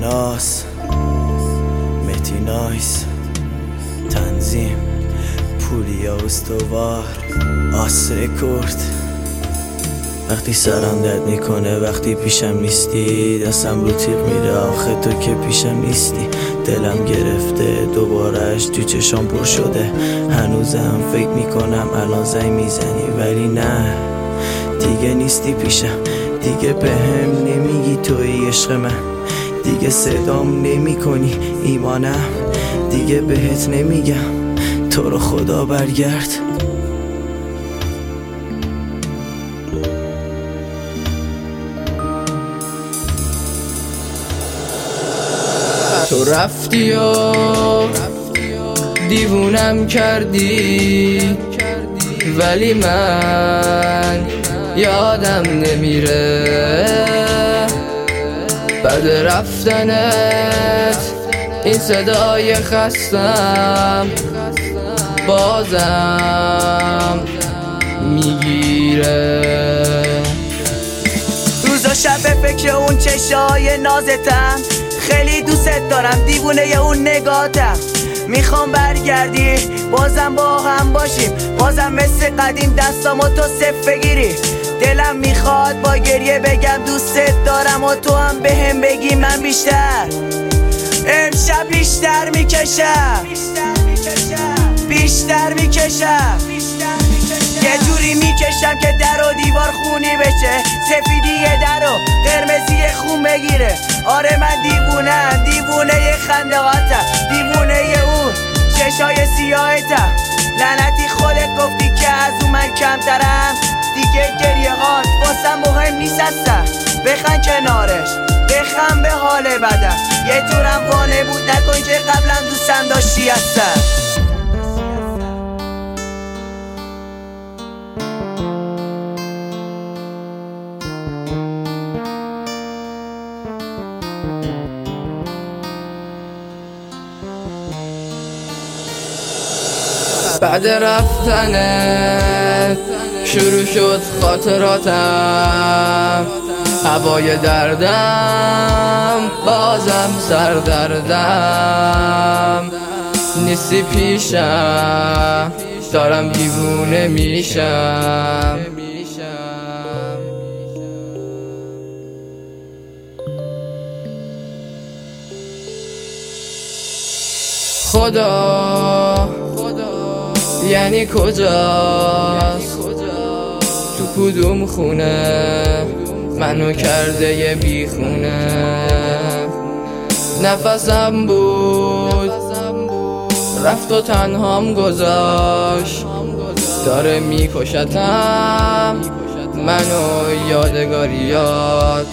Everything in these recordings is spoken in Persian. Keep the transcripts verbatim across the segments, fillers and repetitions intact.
ناس مهدی نایس تنظیم پوریا استوار آس رکورد. وقتی سرم درد میکنه وقتی پیشم نیستی، دستم رو تیغ میره آخه تو که پیشم نیستی. دلم گرفته دوبارهش تو چشام پر شده، هنوزم فکر میکنم الان زنگ میزنی ولی نه دیگه نیستی پیشم. دیگه به هم نمیگی توی عشق من، دیگه صدام نمی کنی ایمانم، دیگه بهت نمیگم تو رو خدا برگرد. تو رفتی و دیوونم کردی ولی من یادم نمیره. بعد رفتنت این صدای خستم بازم میگیره. روز و شب به فکر اون چشای نازتم، خیلی دوست دارم دیوونه اون نگاتم. میخوام برگردی بازم با هم باشیم، بازم مثل قدیم دستامو تو صف بگیری. دلم میخواد با گریه بگم دوست دارم و تو هم به هم بگی من بیشتر. امشب بیشتر میکشم بیشتر میکشم یه جوری میکشم که در و دیوار خونی بشه، سفیدی در و قرمزی خون بگیره. آره من دیوونم، دیوونه خندقاتم، دیوونه اون چشای سیاهتم. لعنتی خودت گفتی که از اون من کمترم، دیگه گریه هات واسم مهم نیست هستم. بخن کنارش بخن به حال بدم، یه جورم وانه بود نکن که قبلا دوستم داشتی هستم. بعد رفتنت شروع شد خاطراتم، هوای دردم بازم سردردم. نیستی پیشم دارم دیوونه میشم. خدا یعنی کجاست؟ تو کدوم خونه منو کرده یه بیخونه؟ نفسم بود رفت و تنهام گذاشت، داره میکشتم منو یادگاریات.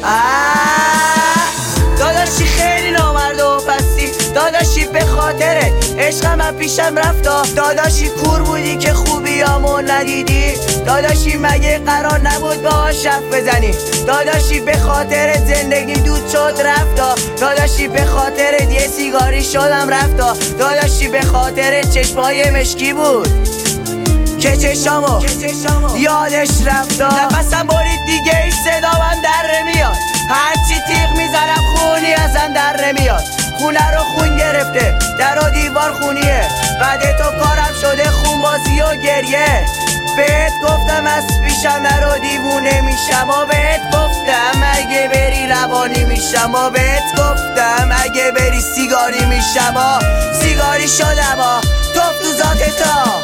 داداشی خیلی نامرد و پستی، داداشی به خاطرت عشقم از پیشم رفتا. داداشی کور بودی که خوبیامو ندیدی، داداشی مگه قرار نبود باهاش حرف بزنی؟ داداشی به خاطرت زندگی دود شد رفتا، داداشی به خاطرت یه سیگاری شدم رفتا، داداشی به خاطرت چشمای مشکی بود که چشامو یادش رفتا. نفسم برید دیگه ایش صدا من در نمیاد، هرچی تیغ میزنم خونی ازم در نمیاد. خونه رو خون گرفته در و دیوار خونیه، بعد تو کارم شده خون بازی و گریه. بهت گفتم از پیشم نرو دیوونه میشم و بهت گفتم اگه بری روانی میشم و بهت گفتم اگه بری سیگاری میشم و سیگاری شدم و توف تو ذات تا.